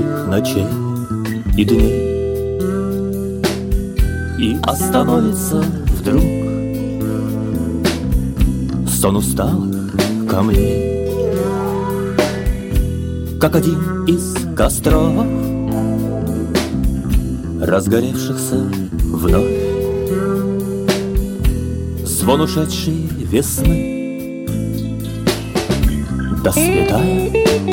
одиноких ночей и дней. И остановится вдруг сон усталых камней, как один из костров, разгоревшихся вновь. Звон ушедшей весны досветает.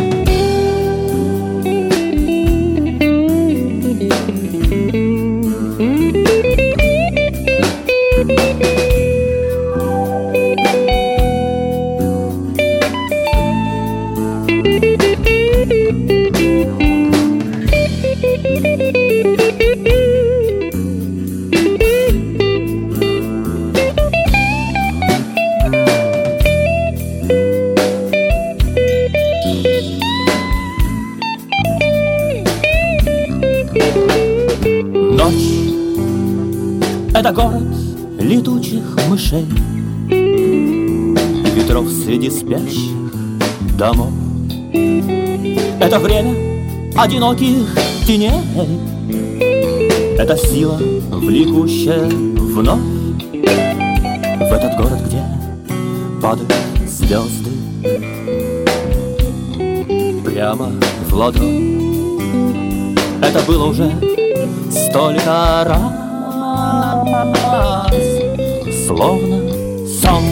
Ночь — это город летучих мышей и ветров среди спящих домов. Это время одиноких теней, это сила, влекущая вновь в этот город, где падают звезды прямо в ладонь. Это было уже столько раз, словно сон.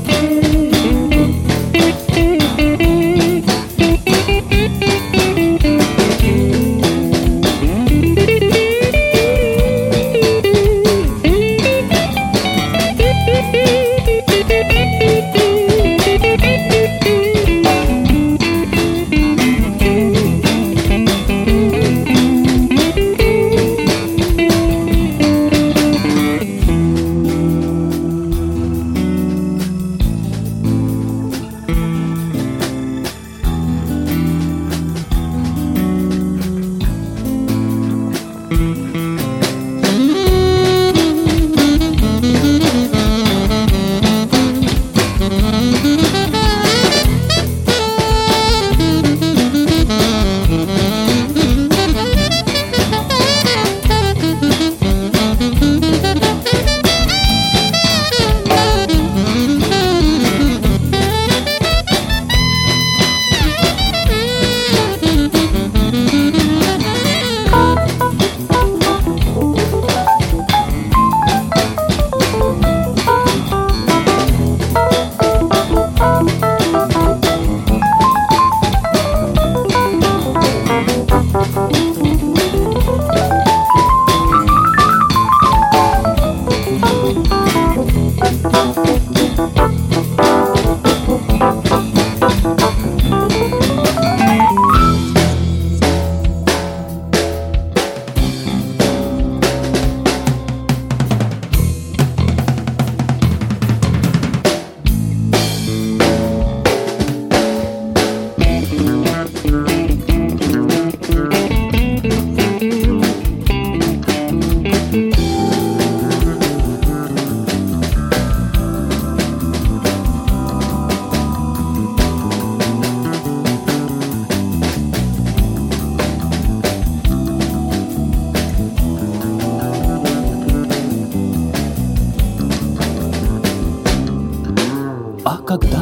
А когда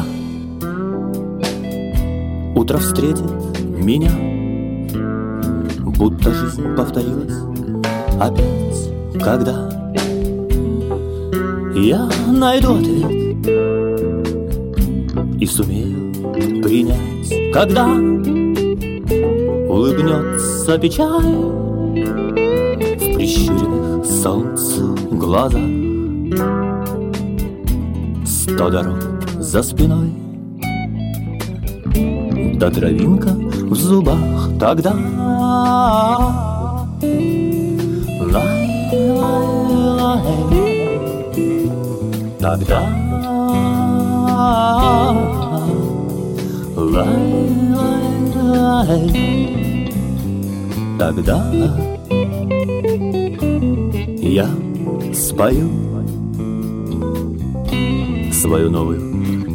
утро встретит меня, будто жизнь повторилась опять, когда я найду ответ и сумею принять, когда улыбнется печаль в прищуренных солнцу глазах. 100 дорог за спиной, да травинка в зубах, тогда тогда тогда я спою свою новую